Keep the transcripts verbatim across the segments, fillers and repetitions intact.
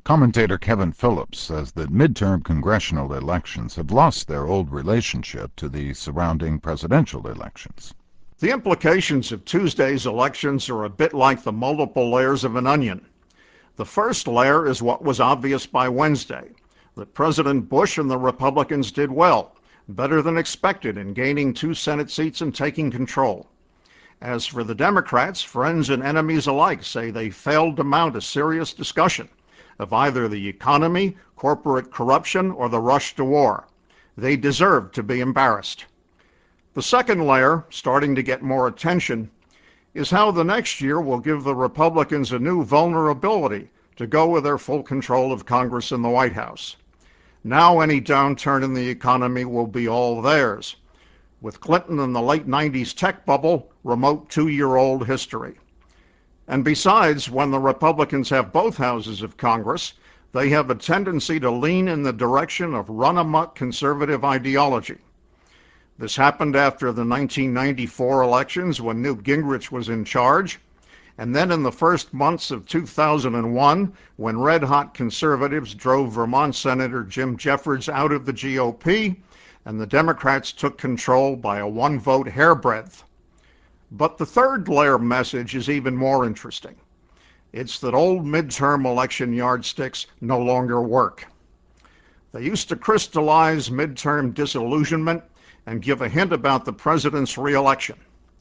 Commentator Kevin Phillips says that midterm congressional elections have lost their old relationship to the surrounding presidential elections. The implications of Tuesday's elections are a bit like the multiple layers of an onion. The first layer is what was obvious by Wednesday, that President Bush and the Republicans did well, better than expected in gaining two Senate seats and taking control. As for the Democrats, friends and enemies alike say they failed to mount a serious discussion of either the economy, corporate corruption, or the rush to war. They deserve to be embarrassed. The second layer, starting to get more attention, is how the next year will give the Republicans a new vulnerability to go with their full control of Congress and the White House. Now any downturn in the economy will be all theirs. With Clinton and the late nineties tech bubble, remote two-year-old history. And besides, when the Republicans have both houses of Congress, they have a tendency to lean in the direction of run-amok conservative ideology. This happened after the nineteen ninety-four elections when Newt Gingrich was in charge, and then in the first months of two thousand one when red-hot conservatives drove Vermont Senator Jim Jeffords out of the G O P, and the Democrats took control by a one-vote hairbreadth. But the third layer message is even more interesting. It's that old midterm election yardsticks no longer work. They used to crystallize midterm disillusionment and give a hint about the president's re-election.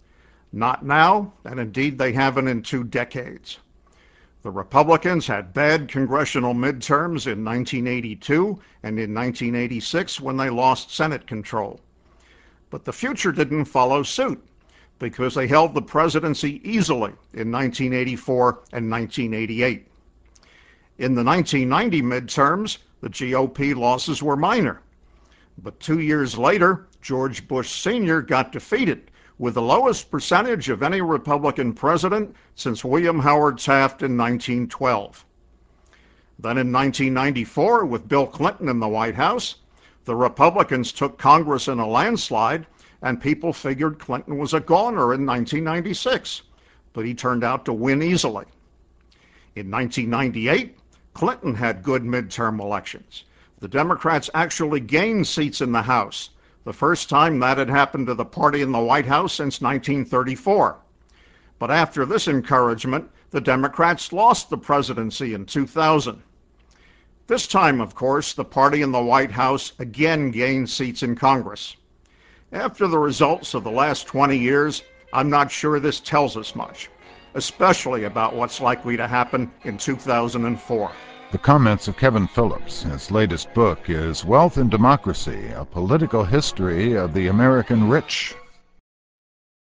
Not now, and indeed they haven't in two decades. The Republicans had bad congressional midterms in nineteen eighty-two and in nineteen eighty-six when they lost Senate control. But the future didn't follow suit because they held the presidency easily in nineteen eighty-four and nineteen eighty-eight. In the nineteen ninety midterms, the G O P losses were minor. But two years later, George Bush Senior got defeated with the lowest percentage of any Republican president since William Howard Taft in nineteen twelve. Then in nineteen ninety-four, with Bill Clinton in the White House, the Republicans took Congress in a landslide, and people figured Clinton was a goner in nineteen ninety-six, but he turned out to win easily. In nineteen ninety-eight, Clinton had good midterm elections. The Democrats actually gained seats in the House, the first time that had happened to the party in the White House since nineteen thirty-four. But after this encouragement, the Democrats lost the presidency in two thousand. This time, of course, the party in the White House again gained seats in Congress. After the results of the last twenty years, I'm not sure this tells us much, especially about what's likely to happen in two thousand four. The comments of Kevin Phillips. His latest book is Wealth and Democracy, A Political History of the American Rich.